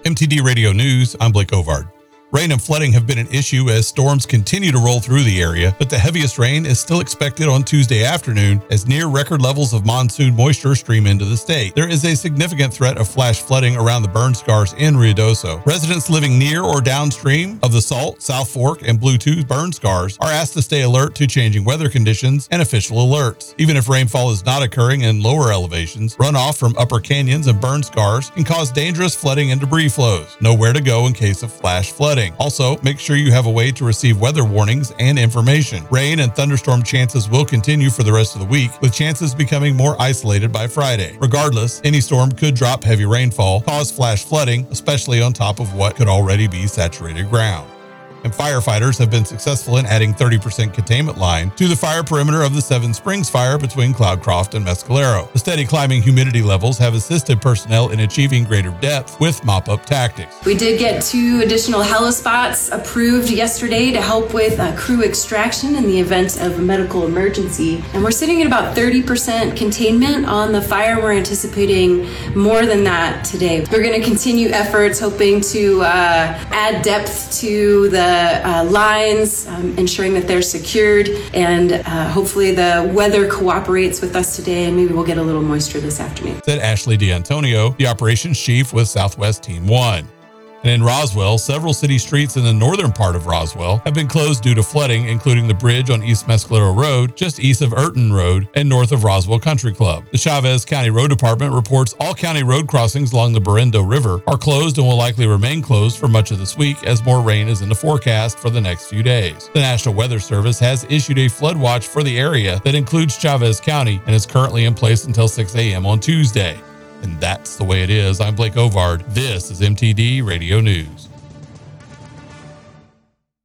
MTD Radio News, I'm Blake Ovard. Rain and flooding have been an issue as storms continue to roll through the area, but the heaviest rain is still expected on Tuesday afternoon as near record levels of monsoon moisture stream into the state. There is a significant threat of flash flooding around the burn scars in Ruidoso. Residents living near or downstream of the Salt, South Fork, and Blue Tooth burn scars are asked to stay alert to changing weather conditions and official alerts. Even if rainfall is not occurring in lower elevations, runoff from upper canyons and burn scars can cause dangerous flooding and debris flows. Know where to go in case of flash flooding. Also, make sure you have a way to receive weather warnings and information. Rain and thunderstorm chances will continue for the rest of the week, with chances becoming more isolated by Friday. Regardless, any storm could drop heavy rainfall, cause flash flooding, especially on top of what could already be saturated ground. And firefighters have been successful in adding 30% containment line to the fire perimeter of the Seven Springs fire between Cloudcroft and Mescalero. The steady climbing humidity levels have assisted personnel in achieving greater depth with mop-up tactics. We did get 2 additional helospots approved yesterday to help with crew extraction in the event of a medical emergency. And we're sitting at about 30% containment on the fire. We're anticipating more than that today. We're going to continue efforts hoping to add depth to the lines, ensuring that they're secured, and hopefully the weather cooperates with us today, and maybe we'll get a little moisture this afternoon. Said Ashley D'Antonio, the operations chief with Southwest Team 1. And in Roswell, several city streets in the northern part of Roswell have been closed due to flooding, including the bridge on East Mescalero Road, just east of Urton Road, and north of Roswell Country Club. The Chavez County Road Department reports all county road crossings along the Berendo River are closed and will likely remain closed for much of this week as more rain is in the forecast for the next few days. The National Weather Service has issued a flood watch for the area that includes Chavez County and is currently in place until 6 a.m. on Tuesday. And that's the way it is. I'm Blake Ovard. This is MTD Radio News.